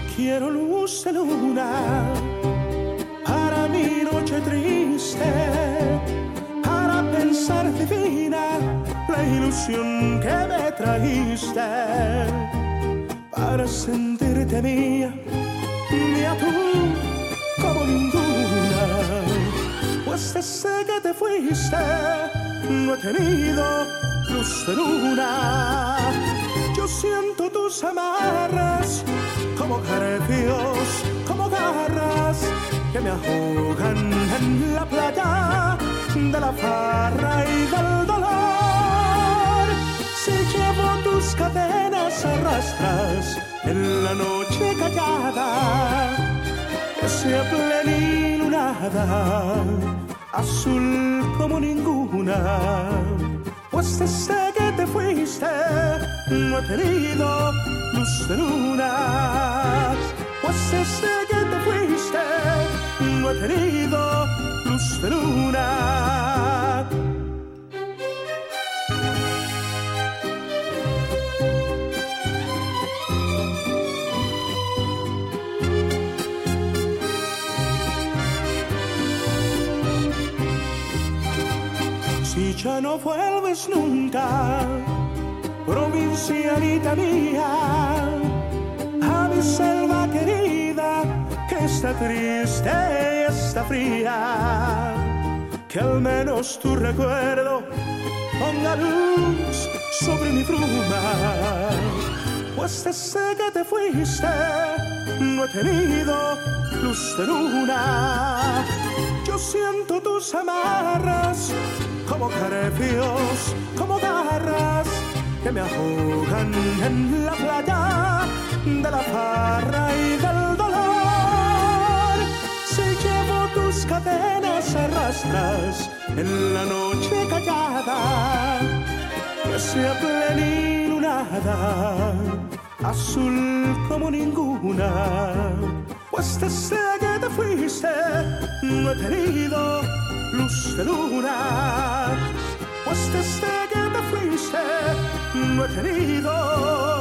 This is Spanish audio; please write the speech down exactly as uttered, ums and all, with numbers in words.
quiero luz de luna para mi noche triste, para pensar divina la ilusión que me trajiste, para sentirte mía, mía tú como ninguna. Pues desde que te fuiste no he tenido luz de luna. Yo siento tus amarras como carpios, como garras que me ahogan en la playa de la farra y del dolor. Si llevo tus cadenas arrastras en la noche callada, que sea plenilunada, azul como ninguna. Pues desde que te fuiste no he tenido luz de luna. Pues desde que te fuiste no he tenido luz de luna. Si ya no vuelves nunca, provincianita mía, a mi selva querida, que está triste y está fría, que al menos tu recuerdo ponga luz sobre mi pluma. Pues desde que te fuiste no he tenido luz de luna. Yo siento tus amarras como carpios, como garras que me ahogan en la playa de la farra y del dolor. Si llevo tus cadenas arrastras en la noche callada, que sea plenilunada, azul como ninguna. Pues desde que te fuiste no he tenido luz de luna. Pues desde que te fuiste no he tenido